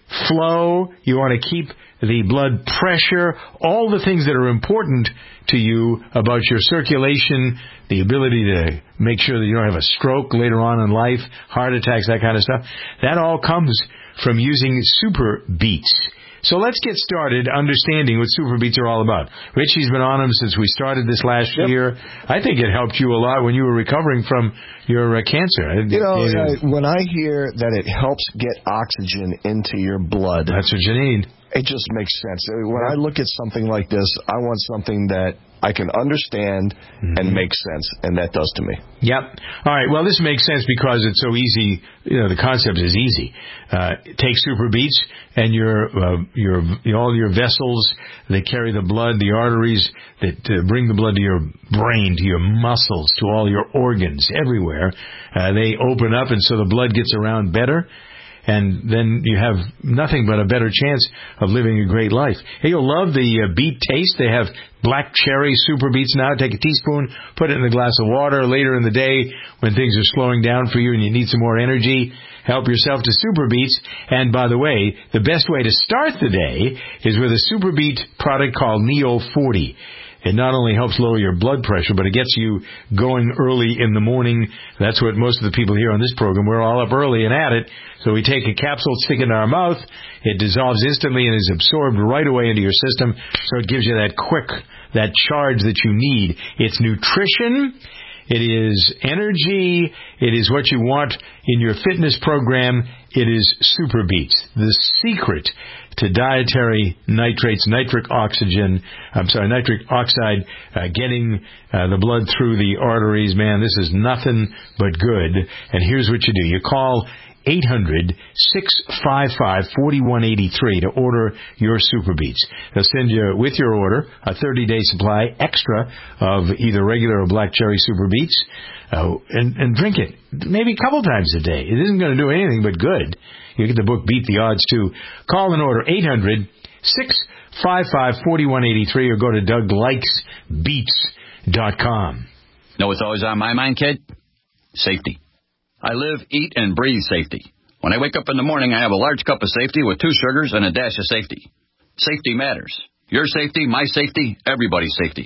flow, you want to keep the blood pressure, all the things that are important to you about your circulation, the ability to make sure that you don't have a stroke later on in life, heart attacks, that kind of stuff. That all comes from using Super Beats. So let's get started understanding what Super Beats are all about. Richie's been on them since we started this last yep. year. I think it helped you a lot when you were recovering from your uh, cancer. You know, uh, when I hear that it helps get oxygen into your blood, that's what you need. It just makes sense. When I look at something like this, I want something that I can understand mm-hmm. and make sense, and that does to me. Yep. All right. Well, this makes sense because it's so easy. You know, the concept is easy. Uh, take Super Beats, and your uh, your all your vessels that carry the blood, the arteries that uh, bring the blood to your brain, to your muscles, to all your organs, everywhere. Uh, they open up, and so the blood gets around better. And then you have nothing but a better chance of living a great life. Hey, you'll love the uh, beet taste. They have black cherry Super Beets now. Take a teaspoon, put it in a glass of water. Later in the day, when things are slowing down for you and you need some more energy, help yourself to Super Beets. And by the way, the best way to start the day is with a Super Beet product called Neo forty. It not only helps lower your blood pressure, but it gets you going early in the morning. That's what most of the people here on this program, we're all up early and at it. So we take a capsule, stick it in our mouth. It dissolves instantly and is absorbed right away into your system. So it gives you that quick, that charge that you need. It's nutrition. It is energy. It is what you want in your fitness program. It is Super Beets, the secret to dietary nitrates, nitric oxygen, I'm sorry, nitric oxide, uh, getting uh, the blood through the arteries. Man, this is nothing but good. And here's what you do. You call eight hundred, six five five, four one eight three to order your Super Beets. They'll send you, with your order, a thirty-day supply extra of either regular or black cherry Super Beets, uh, and, and drink it maybe a couple times a day. It isn't going to do anything but good. You get the book Beat the Odds, too. Call and order eight hundred, six five five, four one eight three or go to Doug Likes Beets dot com. Know what's always on my mind, kid? Safety. I live, eat, and breathe safety. When I wake up in the morning, I have a large cup of safety with two sugars and a dash of safety. Safety matters. Your safety, my safety, everybody's safety.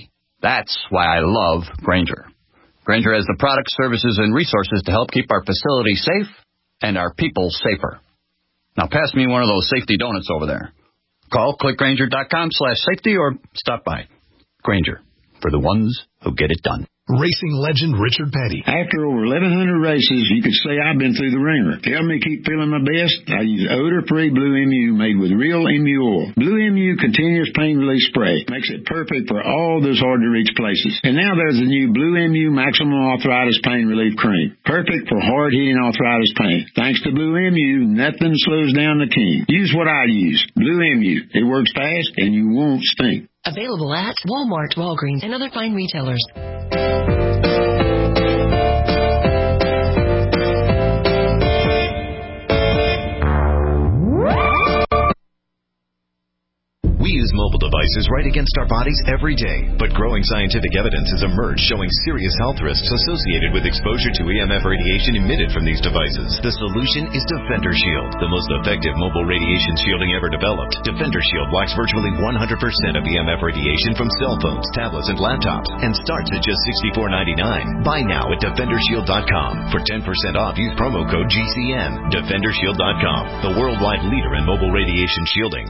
That's why I love Grainger. Grainger has the products, services, and resources to help keep our facilities safe and our people safer. Now pass me one of those safety donuts over there. Call clickgrainger.com slash safety or stop by. Grainger, for the ones who get it done. Racing legend Richard Petty. After over eleven hundred races, you could say I've been through the ringer. To help me keep feeling my best, I use odor-free Blue M U made with real M U oil. Blue M U continuous pain relief spray makes it perfect for all those hard-to-reach places. And now there's the new Blue M U Maximum Arthritis Pain Relief Cream. Perfect for hard-hitting arthritis pain. Thanks to Blue M U, nothing slows down the king. Use what I use. Blue M U. It works fast and you won't stink. Available at Walmart, Walgreens, and other fine retailers. We use mobile devices right against our bodies every day, but growing scientific evidence has emerged showing serious health risks associated with exposure to E M F radiation emitted from these devices. The solution is Defender Shield, the most effective mobile radiation shielding ever developed. Defender Shield blocks virtually one hundred percent of E M F radiation from cell phones, tablets, and laptops, and starts at just sixty-four ninety-nine. Buy now at defender shield dot com. For ten percent off, use promo code G C N. defender shield dot com, the worldwide leader in mobile radiation shielding.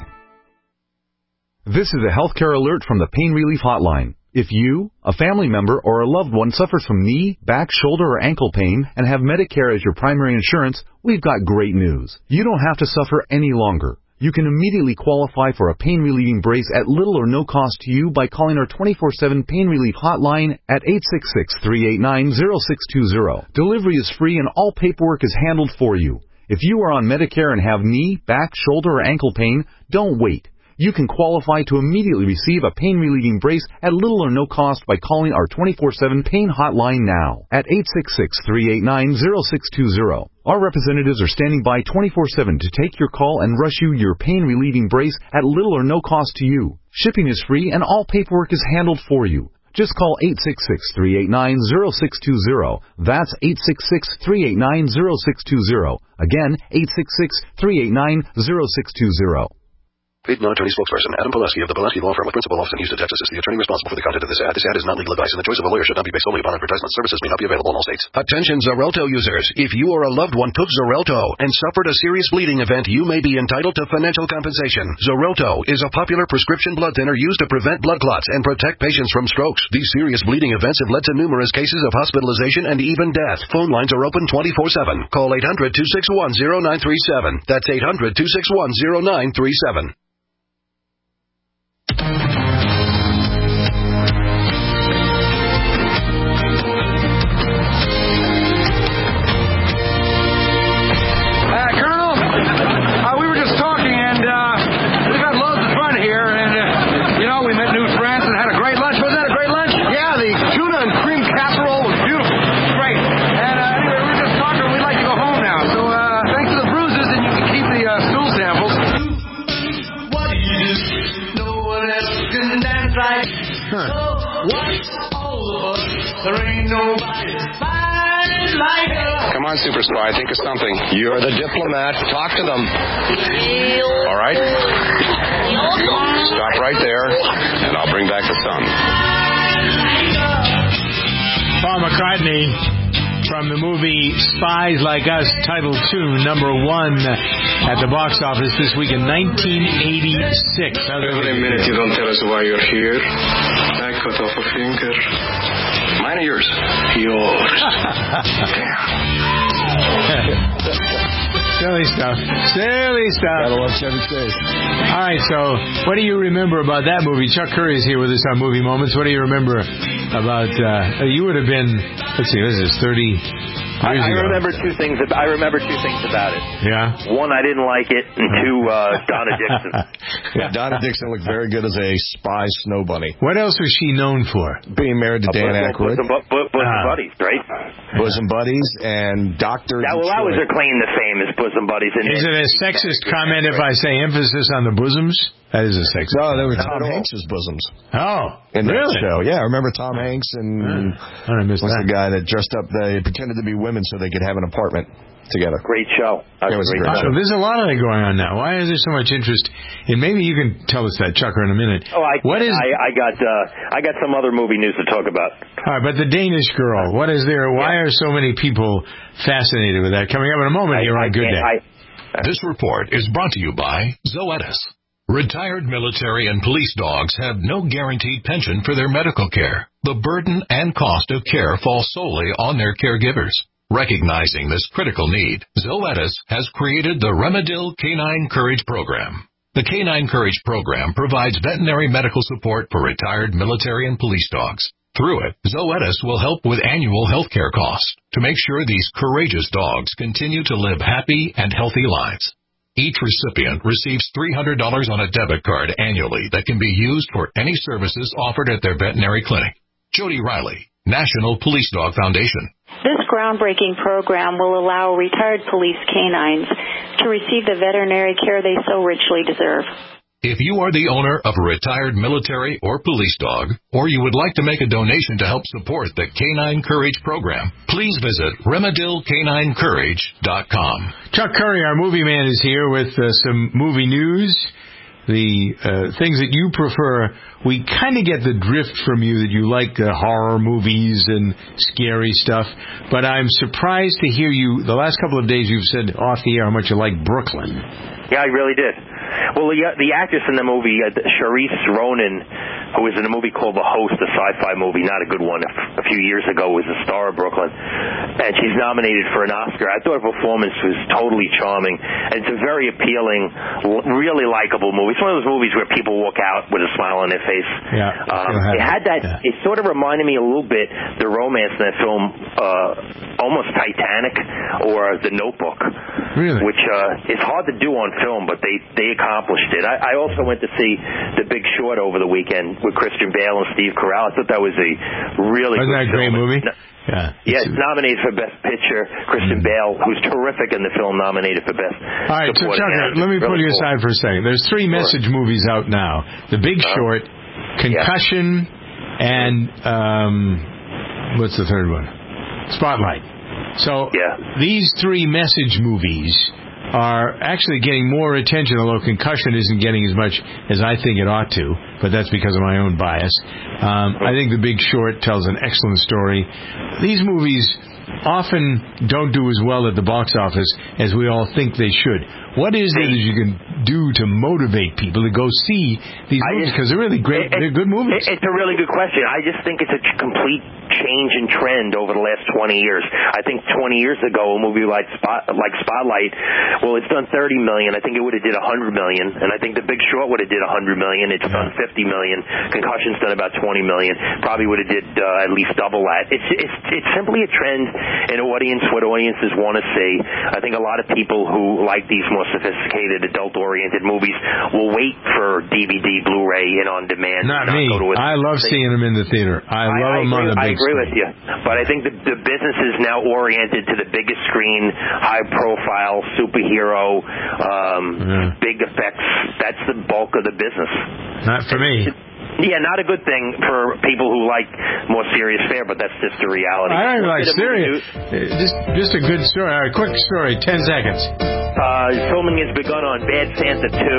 This is a healthcare alert from the Pain Relief Hotline. If you, a family member, or a loved one suffers from knee, back, shoulder, or ankle pain and have Medicare as your primary insurance, we've got great news. You don't have to suffer any longer. You can immediately qualify for a pain-relieving brace at little or no cost to you by calling our twenty-four seven Pain Relief Hotline at eight six six, three eight nine, zero six two zero. Delivery is free and all paperwork is handled for you. If you are on Medicare and have knee, back, shoulder, or ankle pain, don't wait. You can qualify to immediately receive a pain-relieving brace at little or no cost by calling our twenty-four seven Pain Hotline now at eight six six, three eight nine, zero six two zero. Our representatives are standing by twenty-four seven to take your call and rush you your pain-relieving brace at little or no cost to you. Shipping is free and all paperwork is handled for you. Just call eight six six, three eight nine, zero six two zero. That's eight six six, three eight nine, zero six two zero. Again, eight six six, three eight nine, zero six two zero. Paid non-attorney spokesperson Adam Pulaski of the Pulaski Law Firm with principal office in Houston, Texas is the attorney responsible for the content of this ad. This ad is not legal advice and the choice of a lawyer should not be based solely upon advertisement. Services may not be available in all states. Attention Xarelto users. If you or a loved one took Xarelto and suffered a serious bleeding event, you may be entitled to financial compensation. Xarelto is a popular prescription blood thinner used to prevent blood clots and protect patients from strokes. These serious bleeding events have led to numerous cases of hospitalization and even death. Phone lines are open twenty-four seven. Call eight hundred, two six one, zero nine three seven. That's eight hundred, two six one, zero nine three seven. Come on, Super Spy, think of something. You're the diplomat. Talk to them. All right? Stop right there, and I'll bring back the sun. Paul McCartney from the movie Spies Like Us, Title two, number one at the box office this week in nineteen eighty-six. Every minute you don't tell us why you're here, I cut off a finger. Mine or yours? Yours. Silly stuff. Silly stuff. Gotta love Chevy Chase. All right, so what do you remember about that movie? Chuck Curry is here with us on Movie Moments. What do you remember about, uh, you would have been, let's see, this is thirty I, I remember two things. About, I remember two things about it. Yeah. One, I didn't like it, and two, uh, Donna Dixon. Yeah, Donna Dixon looked very good as a spy snow bunny. What else was she known for? Being married to uh, Dan bosom, Aykroyd. Bosom, bu- bosom uh, buddies, right? Bosom buddies and Doctor. That, well, that was her claim to fame is bosom buddies. And is it a sexist comment if I say emphasis on the bosoms? That is a sexist. No, they were Tom Hanks' bosoms. Oh, in really? that show, yeah. I remember Tom Hanks and uh, I missed was that. the guy that dressed up. They pretended to be women so they could have an apartment. together. Great show. That was a great So show. there's a lot of that going on now. Why is there so much interest? And maybe you can tell us that, Chucker, in a minute. Oh, I, what is? I, I got uh, I got some other movie news to talk about. All right, but the Danish Girl. What is there? Why are so many people fascinated with that? Coming up in a moment here on Good Day. I, This report is brought to you by Zoetis. Retired military and police dogs have no guaranteed pension for their medical care. The burden and cost of care fall solely on their caregivers. Recognizing this critical need, Zoetis has created the Remedil Canine Courage Program. The Canine Courage Program provides veterinary medical support for retired military and police dogs. Through it, Zoetis will help with annual health care costs to make sure these courageous dogs continue to live happy and healthy lives. Each recipient receives three hundred dollars on a debit card annually that can be used for any services offered at their veterinary clinic. Jody Riley, National Police Dog Foundation. This groundbreaking program will allow retired police canines to receive the veterinary care they so richly deserve. If you are the owner of a retired military or police dog, or you would like to make a donation to help support the Canine Courage Program, please visit remedil canine courage dot com. Chuck Curry, our movie man, is here with uh, some movie news. The uh, things that you prefer. We kind of get the drift from you that you like uh, horror movies and scary stuff, but I'm surprised to hear you, the last couple of days you've said off the air how much you like Brooklyn. Yeah, I really did. Well, the, the actress in the movie, uh, Charisse Ronan, who was in a movie called The Host, a sci-fi movie, not a good one, a, a few years ago, was the star of Brooklyn. And she's nominated for an Oscar. I thought her performance was totally charming. And it's a very appealing, really likable movie. It's one of those movies where people walk out with a smile on their face. Yeah. Um, it had that, yeah. It sort of reminded me a little bit, the romance in that film, uh, almost Titanic or The Notebook. Really? Which uh, is hard to do on film, but they, they accomplished it. I, I also went to see The Big Short over the weekend with Christian Bale and Steve Carell. I thought that was a really Wasn't good that a great film. movie? No, yeah. Yeah, it's nominated for Best Picture. Christian mm. Bale, who's terrific in the film, nominated for Best All right, so Supporting Chuck, let me really pull you cool. aside for a second. There's three sure. message movies out now. The Big uh, Short, Concussion, yeah. and um, what's the third one? Spotlight. So yeah. these three message movies are actually getting more attention, although Concussion isn't getting as much as I think it ought to, but that's because of my own bias. Um, I think The Big Short tells an excellent story. These movies often don't do as well at the box office as we all think they should. What is it that you can do to motivate people to go see these movies? Because they're really great. It, they're good movies. It, it's a really good question. I just think it's a complete change in trend over the last twenty years. I think twenty years ago, a movie like Spot, like Spotlight, well, it's done thirty million. I think it would have did one hundred million, and I think The Big Short would have did one hundred million. It's yeah. done fifty million. Concussion's done about twenty million. Probably would have did uh, at least double that. It's it's it's simply a trend in audience, what audiences want to see. I think a lot of people who like these more sophisticated, adult-oriented movies will wait for D V D, Blu-ray, and on-demand. Not me. Go to a I love seeing them in the theater. I, I love I them agree, on the big I agree screen. with you. But I think the, the business is now oriented to the biggest screen, high-profile, superhero, um, yeah. big effects. That's the bulk of the business. Not for me. Yeah, not a good thing for people who like more serious fare, but that's just the reality. I don't even like serious. Just, just a good story. All right, quick story, ten seconds. Uh, filming has begun on Bad Santa two.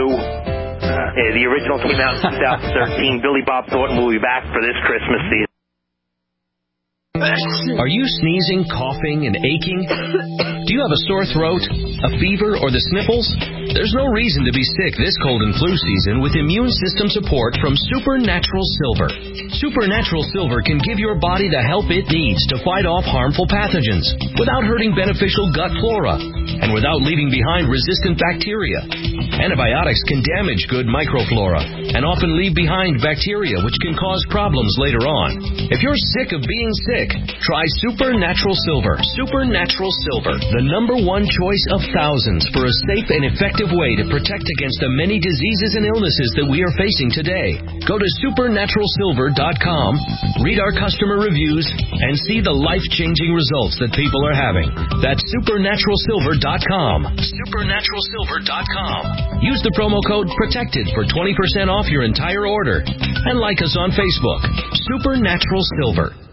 Uh, the original came out in two thousand thirteen. Billy Bob Thornton will be back for this Christmas season. Are you sneezing, coughing, and aching? Do you have a sore throat, a fever, or the sniffles? There's no reason to be sick this cold and flu season with immune system support from Supernatural Silver. Supernatural Silver can give your body the help it needs to fight off harmful pathogens without hurting beneficial gut flora and without leaving behind resistant bacteria. Antibiotics can damage good microflora and often leave behind bacteria which can cause problems later on. If you're sick of being sick, try Supernatural Silver. Supernatural Silver, the number one choice of thousands for a safe and effective way to protect against the many diseases and illnesses that we are facing today. Go to supernatural silver dot com, read our customer reviews, and see the life-changing results that people are having. That's supernatural silver dot com. supernatural silver dot com. Use the promo code PROTECTED for twenty percent off your entire order. And like us on Facebook. Supernatural Silver.